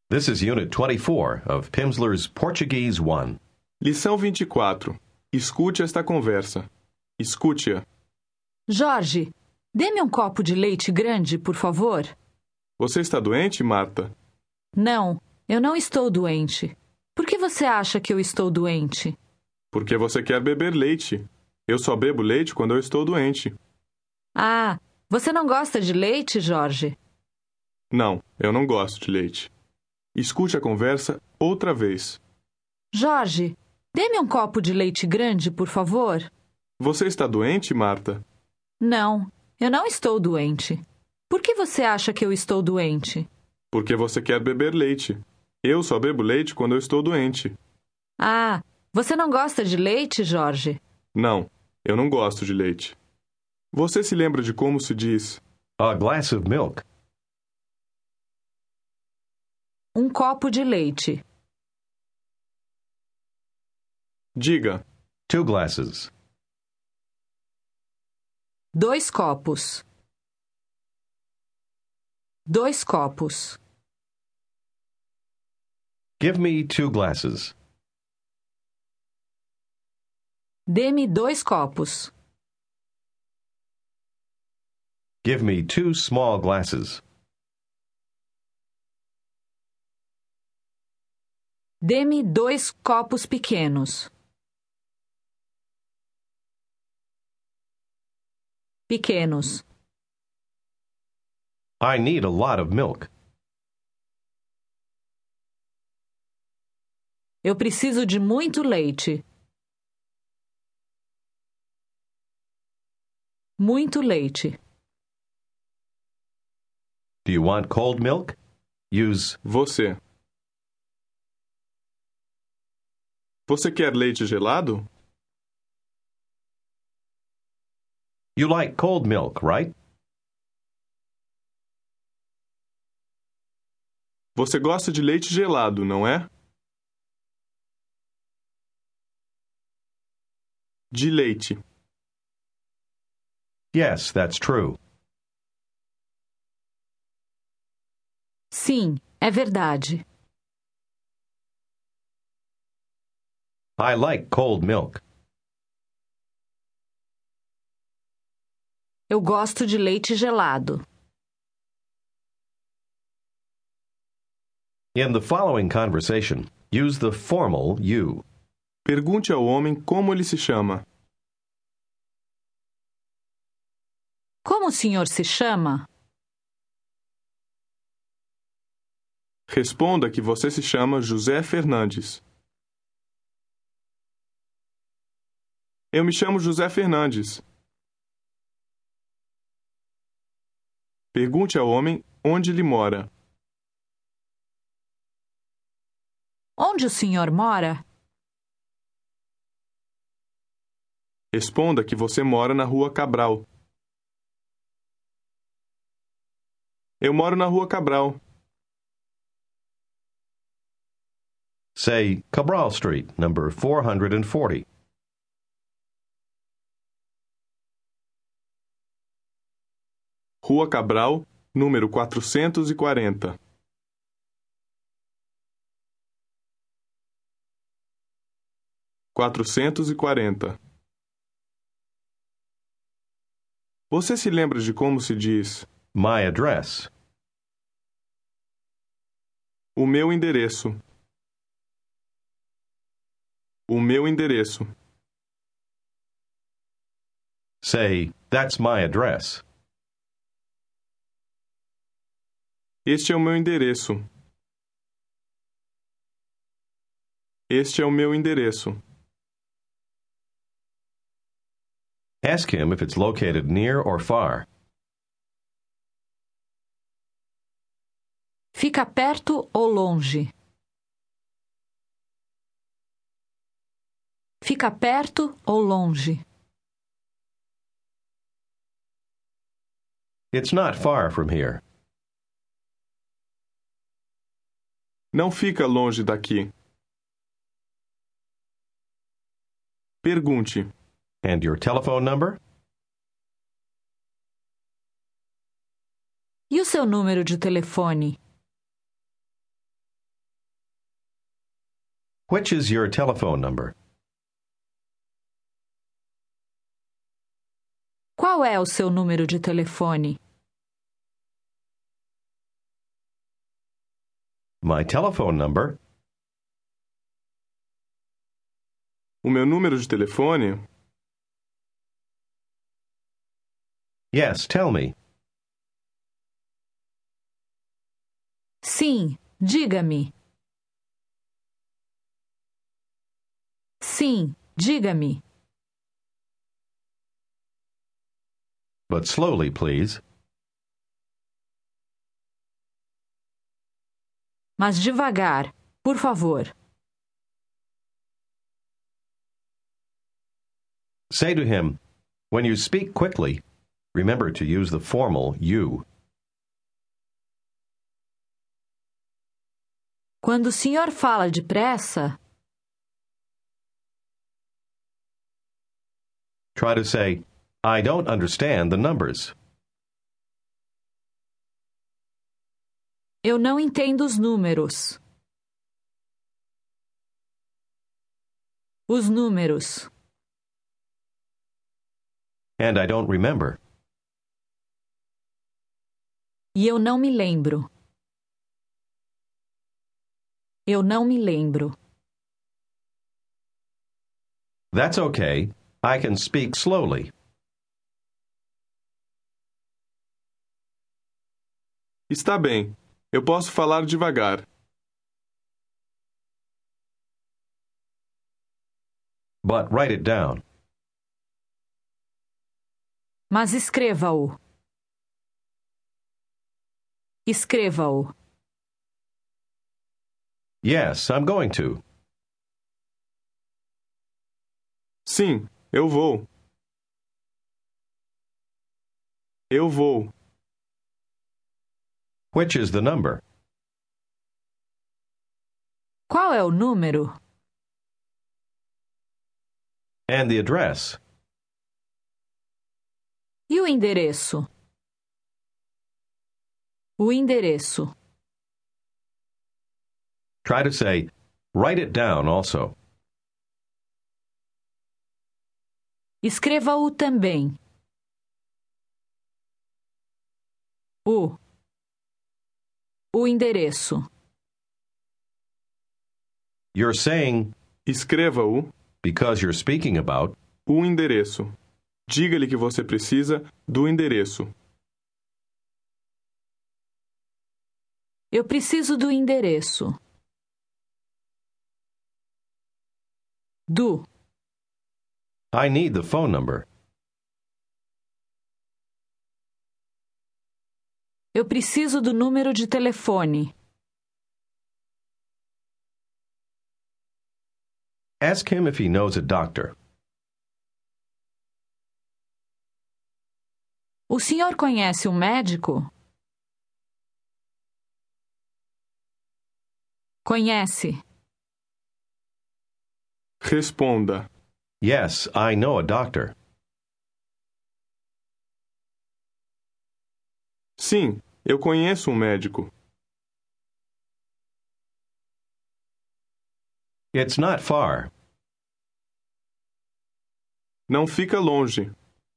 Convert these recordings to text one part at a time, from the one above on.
This is Unit 24 of Pimsleur's Portuguese 1. Lição 24. Escute esta conversa. Escute-a. Jorge, dê-me um copo de leite grande, por favor. Você está doente, Marta? Não, eu não estou doente. Por que você acha que eu estou doente? Porque você quer beber leite. Eu só bebo leite quando eu estou doente. Ah, você não gosta de leite, Jorge? Não, eu não gosto de leite. Escute a conversa outra vez. Jorge, dê-me um copo de leite grande, por favor. Você está doente, Marta? Não, eu não estou doente. Por que você acha que eu estou doente? Porque você quer beber leite. Eu só bebo leite quando eu estou doente. Ah, você não gosta de leite, Jorge? Não, eu não gosto de leite. Você se lembra de como se diz A glass of milk. Um copo de leite. Diga, 2 glasses. 2 copos. 2 copos. Give me 2 glasses. Dê-me 2 copos. Give me 2 small glasses. Dê-me 2 copos pequenos. Pequenos. I need a lot of milk. Eu preciso de muito leite. Muito leite. Do you want cold milk? Use você. Você quer leite gelado? You like cold milk, right? Você gosta de leite gelado, não é? De leite. Yes, that's true. Sim, é verdade. I like cold milk. Eu gosto de leite gelado. In the following conversation, use the formal you. Pergunte ao homem como ele se chama. Como o senhor se chama? Responda que você se chama José Fernandes. Eu me chamo José Fernandes. Pergunte ao homem onde ele mora. Onde o senhor mora? Responda que você mora na Rua Cabral. Eu moro na Rua Cabral. Say Cabral Street, number 440. Rua Cabral, número 440. Você se lembra de como se diz My address. o meu endereço? O meu endereço. Say, that's my address. Este é o meu endereço. Este é o meu endereço. Ask him if it's located near or far. Fica perto ou longe? Fica perto ou longe? It's not far from here. Não fica longe daqui. Pergunte. And your telephone number? E o seu número de telefone? Which is your telephone number? Qual é o seu número de telefone? My telephone number? O meu número de telefone? Yes, tell me. Sim, diga-me. Sim, diga-me. But slowly, please. Mas devagar, por favor. Say to him, when you speak quickly, remember to use the formal you. Quando o senhor fala depressa, Try to say, I don't understand the numbers. eu não entendo os números. Os números. And I don't remember. E eu não me lembro. Eu não me lembro. That's okay. I can speak slowly. Está bem. Eu posso falar devagar. But write it down. Mas escreva-o. Escreva-o. Yes, I'm going to. Sim, eu vou. Eu vou. Which is the number? Qual é o número? And the address? E o endereço? O endereço. Try to say, write it down also. Escreva-o também. O endereço. You're saying, Escreva-o, because you're speaking about, o endereço. Diga-lhe que você precisa do endereço. Eu preciso do endereço. I need the phone number. Eu preciso do número de telefone. Ask him if he knows a doctor. O senhor conhece um médico? Conhece. Responda. Yes, I know a doctor. Sim, eu conheço um médico. It's not far. Não fica longe.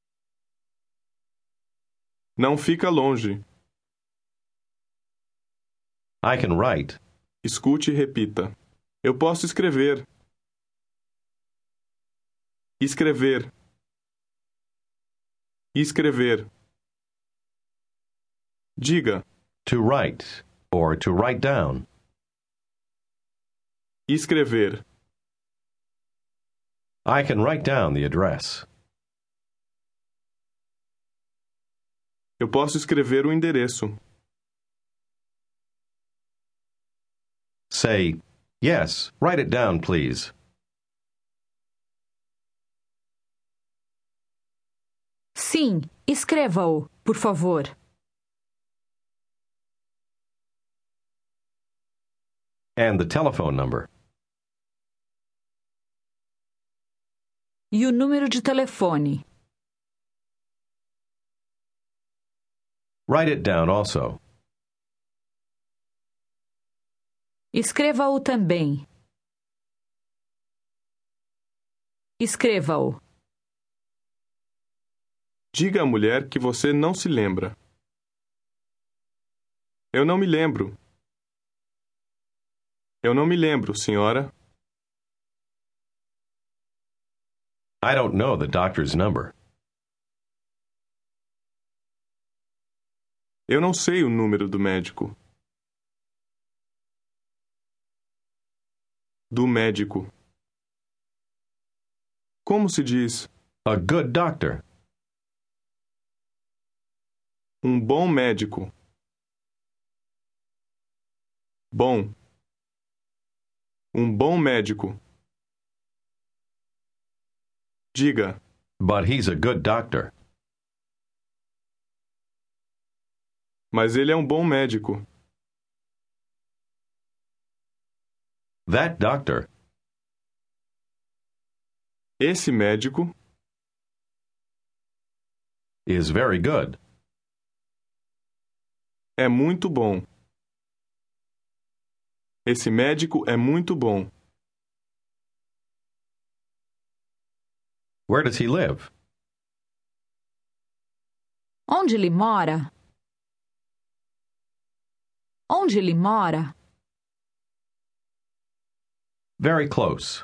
Não fica longe. I can write. Escute e repita. Eu posso escrever. Escrever. Escrever. Diga. To write, or to write down. Escrever. I can write down the address. Eu posso escrever o endereço. Say, yes, write it down, please. Sim, escreva-o, por favor. And the telephone number. E o número de telefone. Write it down also. Escreva-o também. Escreva-o. Diga à mulher que você não se lembra. Eu não me lembro. Eu não me lembro, senhora. I don't know the doctor's number. Eu não sei o número do médico. Do médico. Como se diz? A good doctor. Um bom médico. Bom. Um bom médico. Diga. But he's a good doctor. Mas ele é um bom médico. That doctor. Esse médico Is very good. é muito bom. Esse médico é muito bom. Where does he live? Onde ele mora? Onde ele mora? Very close.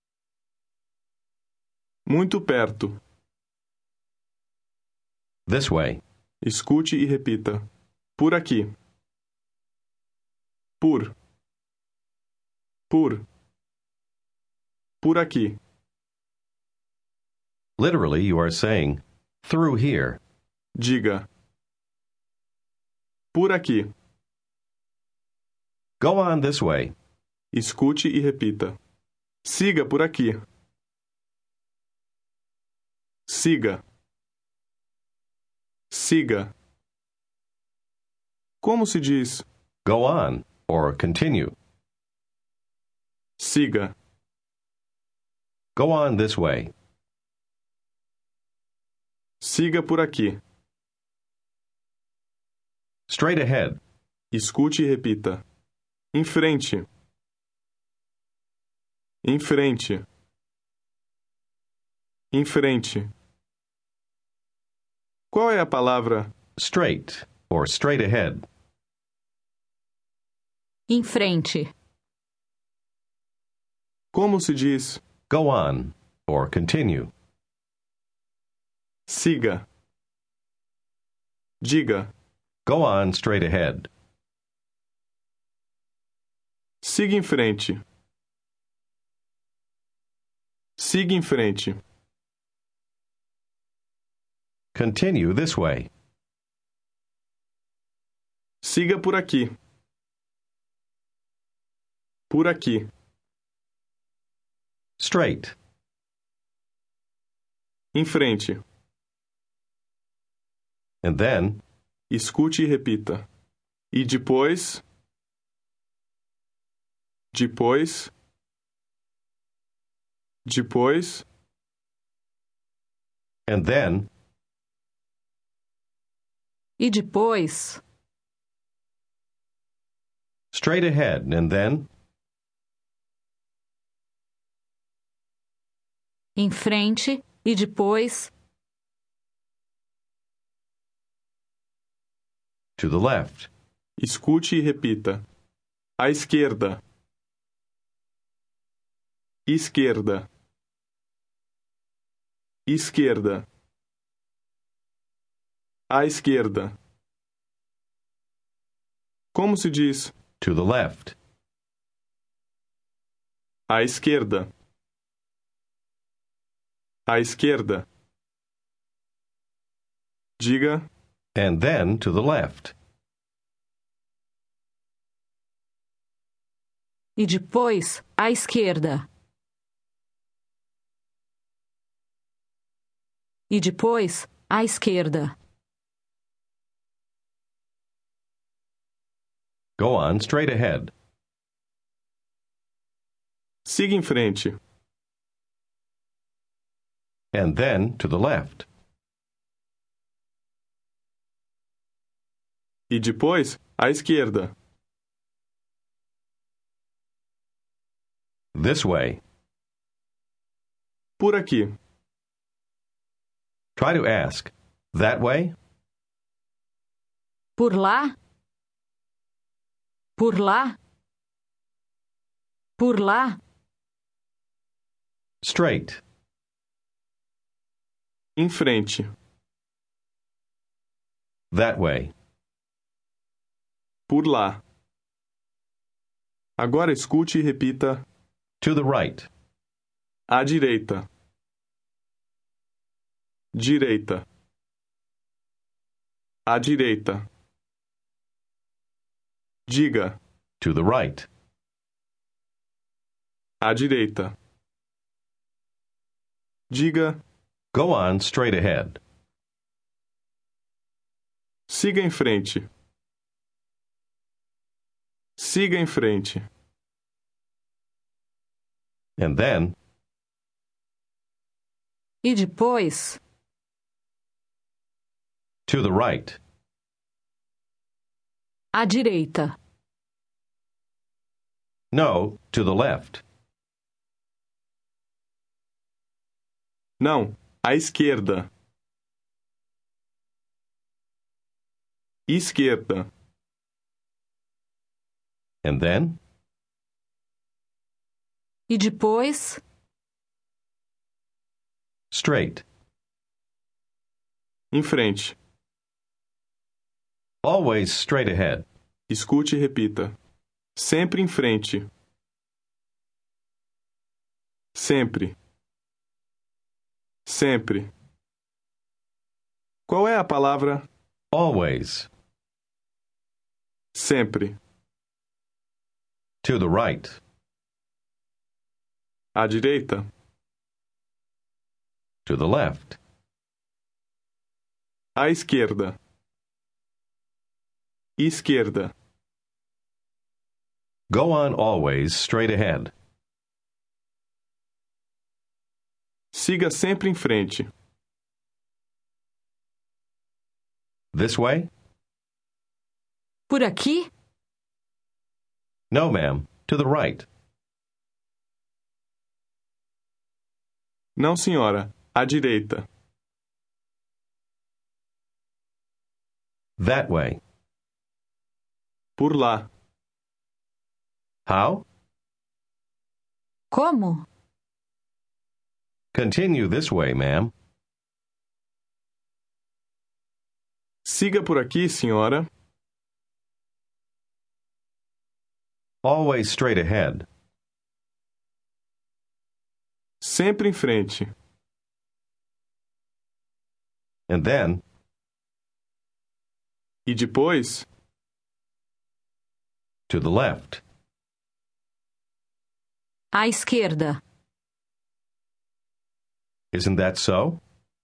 Muito perto. This way. Escute e repita. Por aqui. Por. Por. Por aqui. Literally, you are saying, through here. Diga. Por aqui. Go on this way. Escute e repita. Siga por aqui. Siga. Siga. Como se diz? Go on, or continue. Siga. Go on this way. Siga por aqui. Straight ahead. Escute e repita. Em frente. Em frente. Em frente. Qual é a palavra Straight, or straight ahead. Em frente. Como se diz? Go on, or continue. Siga. Diga. Go on straight ahead. Siga em frente. Siga em frente. Continue this way. Siga por aqui. Por aqui. Straight. Em frente. And then, Escute e repita. E depois. Depois. Depois. and then, E depois? straight ahead, and then, Em frente e depois? to the left. Escute e repita. À esquerda. Esquerda. Esquerda. À esquerda. Como se diz? To the left. À esquerda. À esquerda. Diga. And then to the left. E depois, à esquerda. E depois, à esquerda. Go on straight ahead. Siga em frente. And then to the left. E depois, à esquerda. This way. Por aqui. Try to ask, that way? Por lá? Por lá? Por lá? Straight. Em frente. That way. Por lá. Agora escute e repita: To the right. à direita. Direita. À direita. Diga: To the right. à direita. Diga: Go on straight ahead. siga em frente. Siga em frente. And then, E depois? to the right. À direita. No, to the left. Não, à esquerda. Esquerda. And then, E depois? straight. Em frente. Always straight ahead. Escute e repita: sempre em frente. Sempre. Sempre. Qual é a palavra Always. sempre? To the right. À direita. To the left. À esquerda. Esquerda. Go on always straight ahead. Siga sempre em frente. This way? Por aqui? No, ma'am. To the right. Não, senhora. À direita. That way. Por lá. How? Como? Continue this way, ma'am. Siga por aqui, senhora. Always straight ahead. Sempre em frente. And then, E depois? to the left. À esquerda. Isn't that so?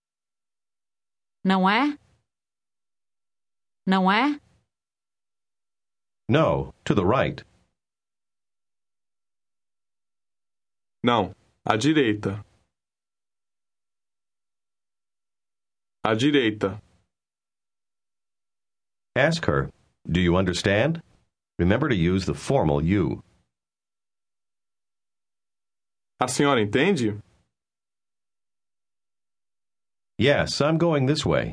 Não é? Não é? No, to the right. Não. À direita. À direita. Ask her, do you understand? Remember to use the formal you. A senhora entende? Yes, I'm going this way.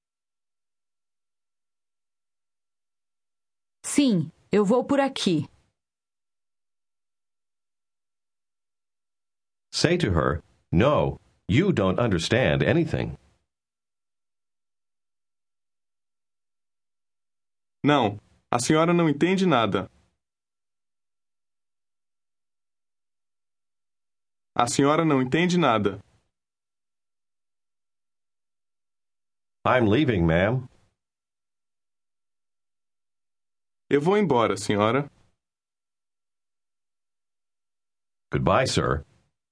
Sim, eu vou por aqui. Say to her, no, you don't understand anything. Não. A senhora não entende nada. A senhora não entende nada. I'm leaving, ma'am. Eu vou embora, senhora. Goodbye, sir.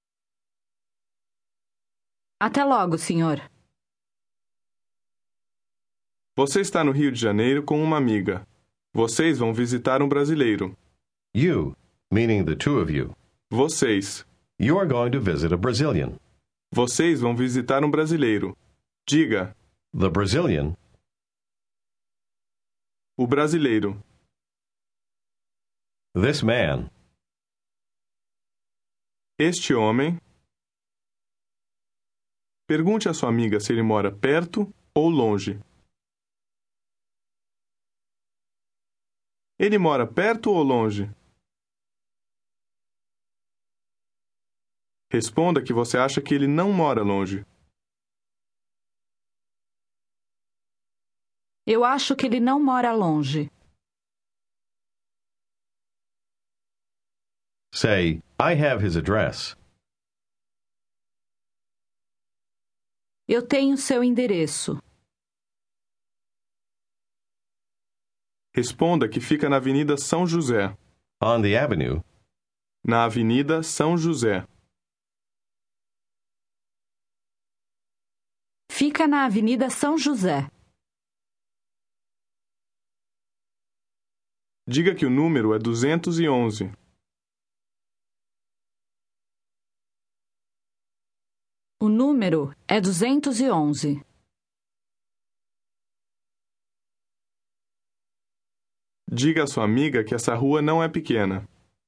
Até logo, senhor. Você está no Rio de Janeiro com uma amiga. Vocês vão visitar um brasileiro. You, meaning the two of you. Vocês. You're going to visit a Brazilian. Vocês vão visitar um brasileiro. Diga: The Brazilian, o brasileiro. this man, Este homem. Pergunte à sua amiga se ele mora perto ou longe. Ele mora perto ou longe? Responda que você acha que ele não mora longe. Eu acho que ele não mora longe. Say, I have his address. Eu tenho seu endereço. Responda que fica na Avenida São José. On the avenue. Na Avenida São José. Fica na Avenida São José. Diga que o número é 211. O número é 211. Diga à sua amiga que essa rua não é pequena.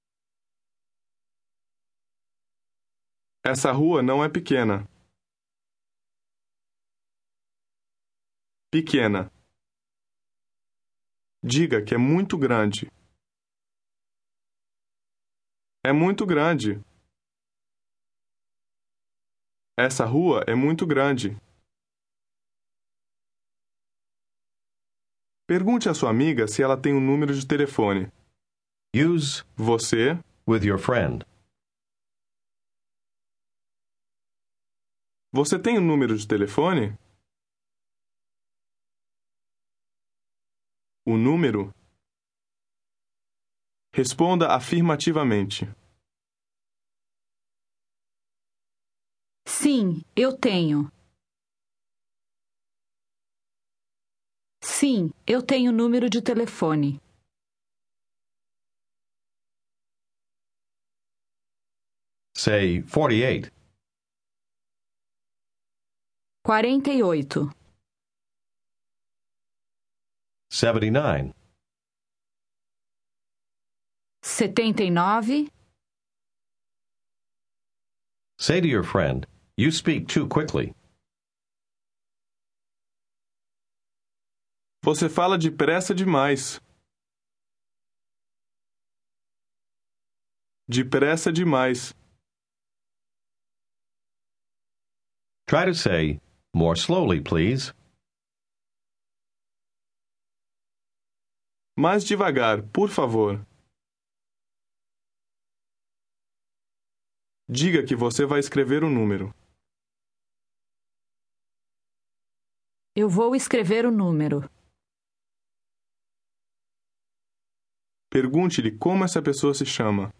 Essa rua não é pequena. Pequena. Diga que é muito grande. É muito grande. Essa rua é muito grande. Pergunte à sua amiga se ela tem um número de telefone. Use Você, with your friend. você tem um número de telefone? O número? Responda afirmativamente. Sim, eu tenho. Sim, eu tenho número de telefone. Say 48. 48. 79. 79. Say to your friend, you speak too quickly. Você fala depressa demais. Depressa demais. Try to say, more slowly, please. Mais devagar, por favor. Diga que você vai escrever o número. Eu vou escrever o número. Pergunte-lhe como essa pessoa se chama.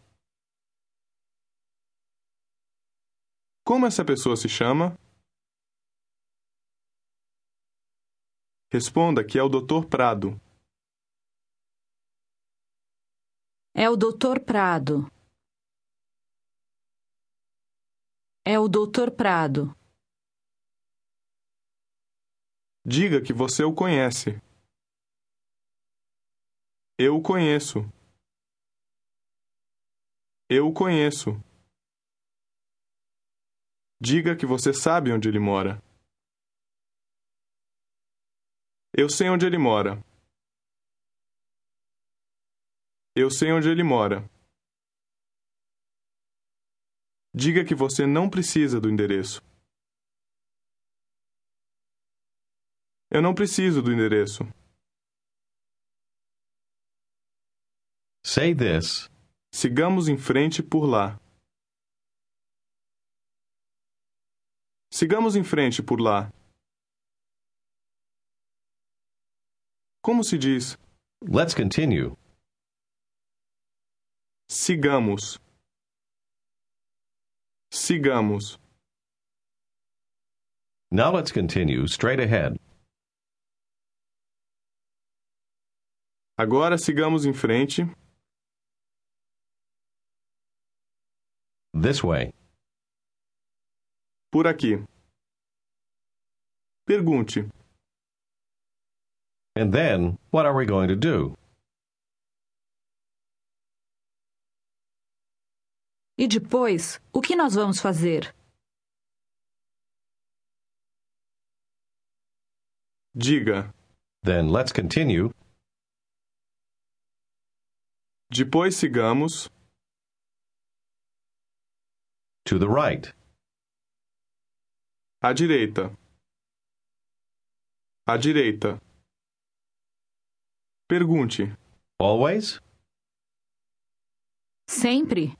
Como essa pessoa se chama? Responda que é o Dr. Prado. É o Dr. Prado. É o Dr. Prado. Diga que você o conhece. Eu o conheço. Eu o conheço. Diga que você sabe onde ele mora. Eu sei onde ele mora. Eu sei onde ele mora. Diga que você não precisa do endereço. Eu não preciso do endereço. Say this. Sigamos em frente por lá. Sigamos em frente por lá. Como se diz? Let's continue. Sigamos. Sigamos. Now let's continue straight ahead. Agora sigamos em frente. This way. Por aqui. Pergunte. And then, what are we going to do? E depois, o que nós vamos fazer? Diga. Then let's continue. Depois sigamos. To the right. À direita. À direita. Pergunte. Always? Sempre?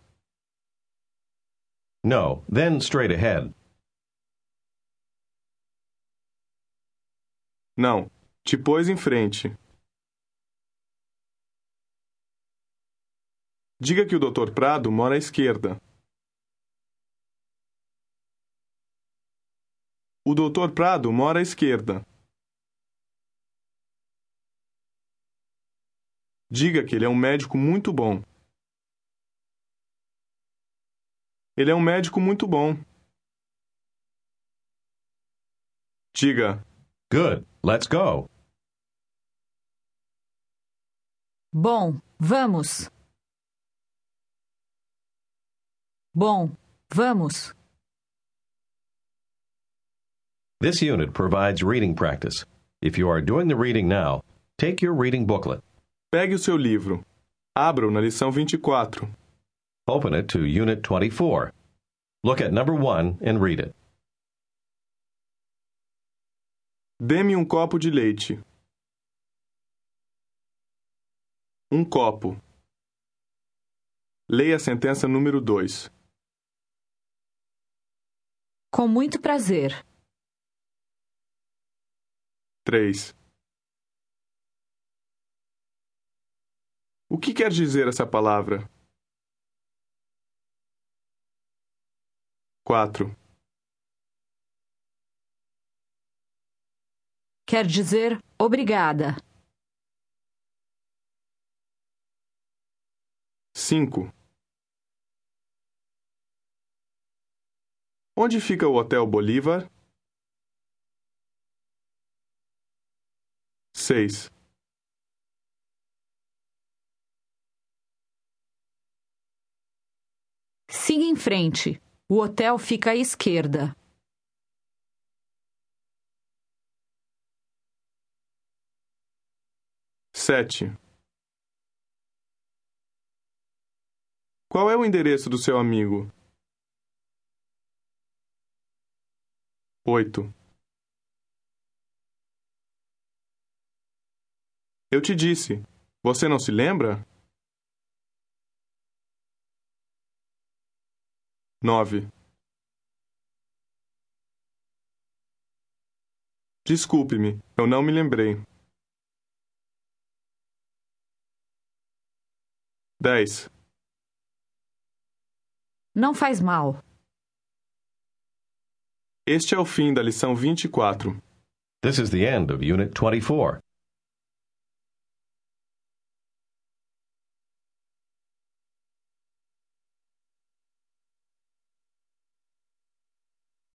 No, then straight ahead. Não. Depois em frente. Diga que o Dr. Prado mora à esquerda. O Dr. Prado mora à esquerda. Diga que ele é um médico muito bom. Ele é um médico muito bom. Diga. Good. Let's go. Bom, vamos. Bom, vamos. This unit provides reading practice. If you are doing the reading now, take your reading booklet. Pegue o seu livro. Abra-o na lição 24. Open it to Unit 24. Look at number 1 and read it. Dê-me um copo de leite. Um copo. Leia a sentença número 2. Com muito prazer. 3. O que quer dizer essa palavra? 4. Quer dizer obrigada. 5. Onde fica o Hotel Bolívar? 6. Siga em frente. O hotel fica à esquerda. 7. Qual é o endereço do seu amigo? 8. Eu te disse. Você não se lembra? 9. Desculpe-me, eu não me lembrei. 10. Não faz mal. Este é o fim da lição 24. This is the end of Unit 24.